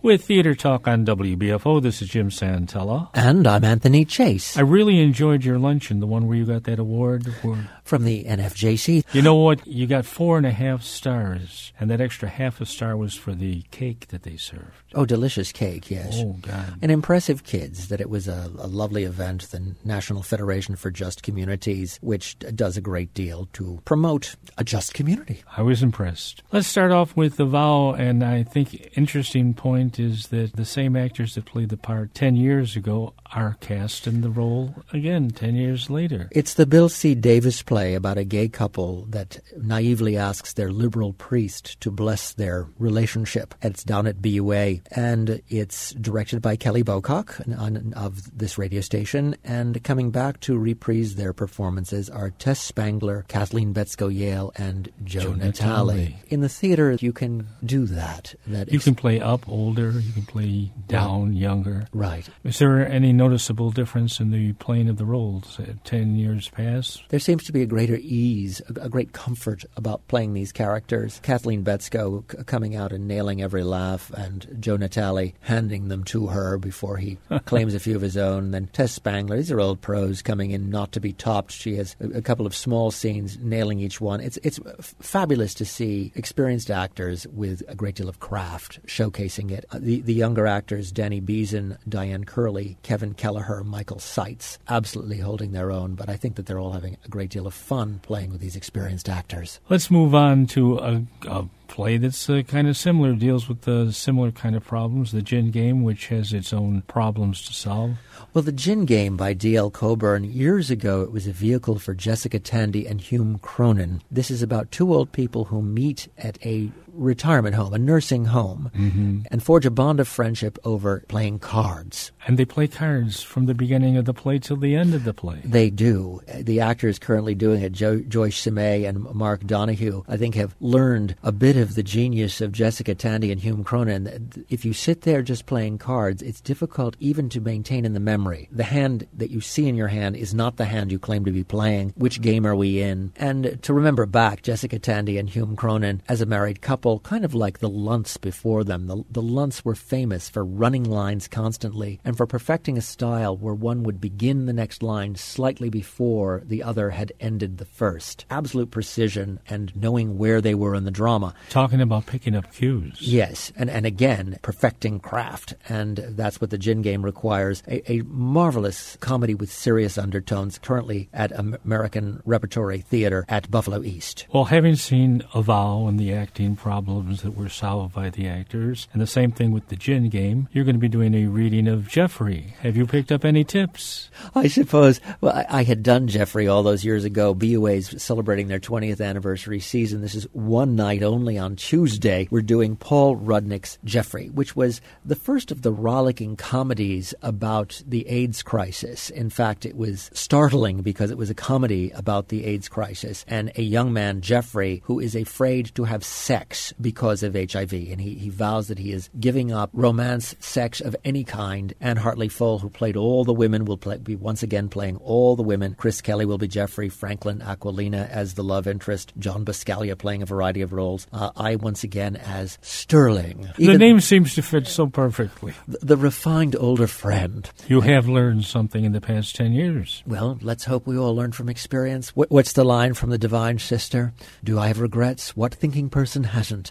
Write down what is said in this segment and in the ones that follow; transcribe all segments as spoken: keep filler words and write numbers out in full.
With Theater Talk on W B F O, this is Jim Santella. And I'm Anthony Chase. I really enjoyed your luncheon, the one where you got that award for... From the N F J C. You know what? You got four and a half stars, and that extra half a star was for the cake that they served. Oh, delicious cake, yes. Oh, God. And impressive kids, that it was a, a lovely event, the National Federation for Just Communities, which does a great deal to promote a just community. I was impressed. Let's start off with The Vow, and I think interesting point is that the same actors that played the part ten years ago are cast in the role again ten years later. It's the Bill C. Davis play about a gay couple that naively asks their liberal priest to bless their relationship. It's down at B U A, and it's directed by Kelly Bocock on, of this radio station, and coming back to reprise their performances are Tess Spangler, Kathleen Betzko-Yale, and Joe, Joe Natale. Natale. In the theater, you can do that. that You can play up older, you can play down Right. younger. Right. Is there any noticeable difference in the playing of the roles uh, ten years past? There seems to be a greater ease, a, a great comfort about playing these characters. Kathleen Betzko c- coming out and nailing every laugh, and Joe Natale handing them to her before he claims a few of his own. Then Tess Spangler, these are old pros coming in not to be topped. She has a, a couple of small scenes nailing each one. It's, it's f- fabulous to see experienced actors with a great deal of craft showcasing it. Uh, the, the younger actors, Danny Beeson, Diane Curley, Kevin Kelleher, Michael Seitz, absolutely holding their own, but I think that they're all having a great deal of fun playing with these experienced actors. Let's move on to a, a play that's uh, kind of similar, deals with the similar kind of problems, The Gin Game, which has its own problems to solve. Well, The Gin Game by D L Coburn, years ago it was a vehicle for Jessica Tandy and Hume Cronin. This is about two old people who meet at a retirement home, a nursing home, mm-hmm. and forge a bond of friendship over playing cards. And they play cards from the beginning of the play till the end of the play. They do. The actors currently doing it, jo- Joyce Simay and Mark Donahue, I think have learned a bit of the genius of Jessica Tandy and Hume Cronin. If you sit there just playing cards, it's difficult even to maintain in the memory. The hand that you see in your hand is not the hand you claim to be playing. Which game are we in? And to remember back, Jessica Tandy and Hume Cronin as a married couple, kind of like the Luntz before them. The, the Luntz were famous for running lines constantly and for perfecting a style where one would begin the next line slightly before the other had ended the first. Absolute precision and knowing where they were in the drama. Talking about picking up cues. Yes, and, and again, perfecting craft, and that's what The Gin Game requires. A, a marvelous comedy with serious undertones, currently at American Repertory Theater at Buffalo East. Well, having seen A Vow and the acting problems that were solved by the actors, and the same thing with The Gin Game, you're going to be doing a reading of Jeffrey. Have you picked up any tips? I suppose. Well, I, I had done Jeffrey all those years ago. B U A's celebrating their twentieth anniversary season. This is one night only on Tuesday. We're doing Paul Rudnick's Jeffrey, which was the first of the rollicking comedies about the AIDS crisis. In fact, it was startling because it was a comedy about the AIDS crisis and a young man, Jeffrey, who is afraid to have sex because of H I V. And he, he vows that he is giving up romance, sex of any kind. Anne Hartley Full, who played all the women, will play, be once again playing all the women. Chris Kelly will be Jeffrey, Franklin Aquilina as the love interest, John Buscaglia playing a variety of roles. Uh, I once again as Sterling. The Even name seems to fit so perfectly. The, the refined older friend. You have learned something in the past ten years. Well, let's hope we all learn from experience. Wh- what's the line from the Divine Sister? Do I have regrets? What thinking person hasn't?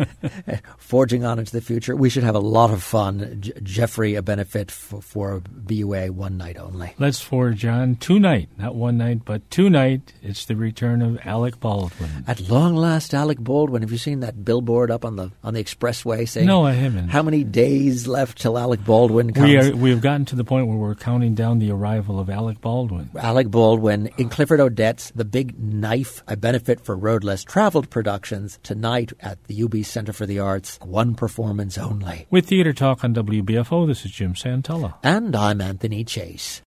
Forging on into the future. We should have a lot of fun. J- Jeffrey, a benefit for, for B U A, one night only. Let's forge on tonight, not one night, but tonight. It's the return of Alec Baldwin. At long last, Alec Baldwin. Have you seen that billboard up on the on the expressway saying, No, I haven't. How many days left till Alec Baldwin comes? We, are, we have gotten to the point where we're counting down the arrival of Alec Baldwin. Alec Baldwin in Clifford Odets, The Big Knife, a benefit for Road Less Traveled Productions, tonight at the U B Center for the Arts. One performance only. With Theater Talk on W B F O, this is Jim Santella. And I'm Anthony Chase.